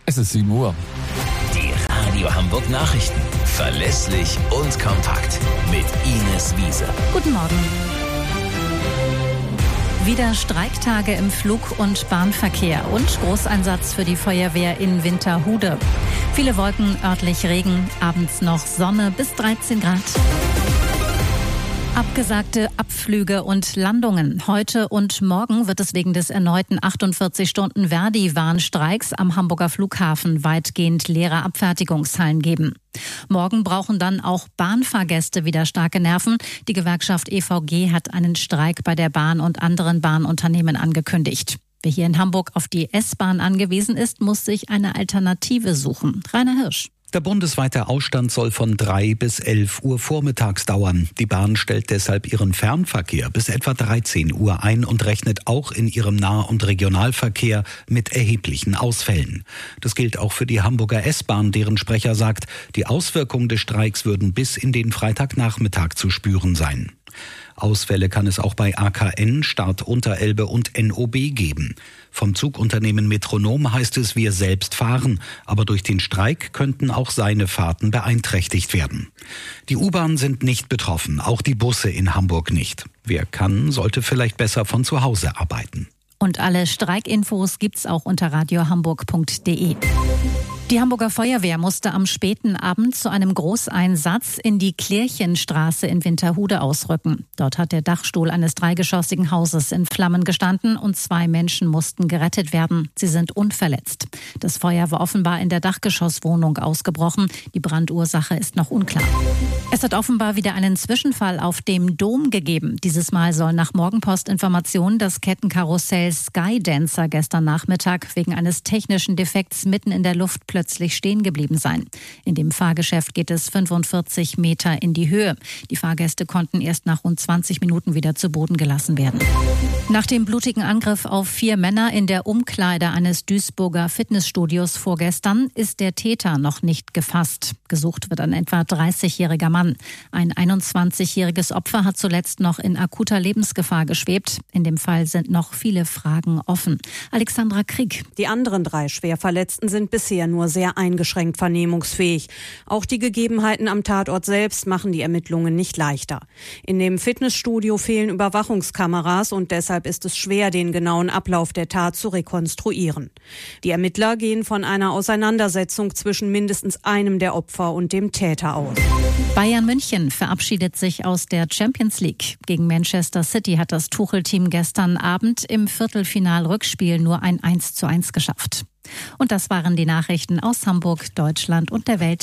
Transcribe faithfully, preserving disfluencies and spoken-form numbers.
Es ist sieben Uhr. Die Radio Hamburg Nachrichten. Verlässlich und kompakt. Mit Ines Wiese. Guten Morgen. Wieder Streiktage im Flug- und Bahnverkehr und Großeinsatz für die Feuerwehr in Winterhude. Viele Wolken, örtlich Regen, abends noch Sonne bis dreizehn Grad. Abgesagte Abflüge und Landungen. Heute und morgen wird es wegen des erneuten achtundvierzig Stunden Verdi-Warnstreiks am Hamburger Flughafen weitgehend leere Abfertigungshallen geben. Morgen brauchen dann auch Bahnfahrgäste wieder starke Nerven. Die Gewerkschaft E V G hat einen Streik bei der Bahn und anderen Bahnunternehmen angekündigt. Wer hier in Hamburg auf die S-Bahn angewiesen ist, muss sich eine Alternative suchen. Rainer Hirsch. Der bundesweite Ausstand soll von drei bis elf Uhr vormittags dauern. Die Bahn stellt deshalb ihren Fernverkehr bis etwa dreizehn Uhr ein und rechnet auch in ihrem Nah- und Regionalverkehr mit erheblichen Ausfällen. Das gilt auch für die Hamburger S-Bahn, deren Sprecher sagt, die Auswirkungen des Streiks würden bis in den Freitagnachmittag zu spüren sein. Ausfälle kann es auch bei A K N, Start Unterelbe und N O B geben. Vom Zugunternehmen Metronom heißt es, wir selbst fahren, aber durch den Streik könnten auch seine Fahrten beeinträchtigt werden. Die U-Bahnen sind nicht betroffen, auch die Busse in Hamburg nicht. Wer kann, sollte vielleicht besser von zu Hause arbeiten. Und alle Streikinfos gibt's auch unter radiohamburg punkt de. Die Hamburger Feuerwehr musste am späten Abend zu einem Großeinsatz in die Klärchenstraße in Winterhude ausrücken. Dort hat der Dachstuhl eines dreigeschossigen Hauses in Flammen gestanden und zwei Menschen mussten gerettet werden. Sie sind unverletzt. Das Feuer war offenbar in der Dachgeschosswohnung ausgebrochen. Die Brandursache ist noch unklar. Es hat offenbar wieder einen Zwischenfall auf dem Dom gegeben. Dieses Mal soll nach Morgenpost-Informationen das Kettenkarussell Skydancer gestern Nachmittag wegen eines technischen Defekts mitten in der Luft plötzlich stehen geblieben sein. In dem Fahrgeschäft geht es fünfundvierzig Meter in die Höhe. Die Fahrgäste konnten erst nach rund zwanzig Minuten wieder zu Boden gelassen werden. Nach dem blutigen Angriff auf vier Männer in der Umkleide eines Duisburger Fitnessstudios vorgestern ist der Täter noch nicht gefasst. Gesucht wird ein etwa dreißigjähriger Mann. Ein einundzwanzigjähriges Opfer hat zuletzt noch in akuter Lebensgefahr geschwebt. In dem Fall sind noch viele Fragen offen. Alexandra Krieg. Die anderen drei Schwerverletzten sind bisher nur sehr eingeschränkt vernehmungsfähig. Auch die Gegebenheiten am Tatort selbst machen die Ermittlungen nicht leichter. In dem Fitnessstudio fehlen Überwachungskameras und deshalb ist es schwer, den genauen Ablauf der Tat zu rekonstruieren. Die Ermittler gehen von einer Auseinandersetzung zwischen mindestens einem der Opfer und dem Täter aus. Bayern München verabschiedet sich aus der Champions League. Gegen Manchester City hat das Tuchel-Team gestern Abend im Viertelfinal-Rückspiel nur ein eins zu eins geschafft. Und das waren die Nachrichten aus Hamburg, Deutschland und der Welt.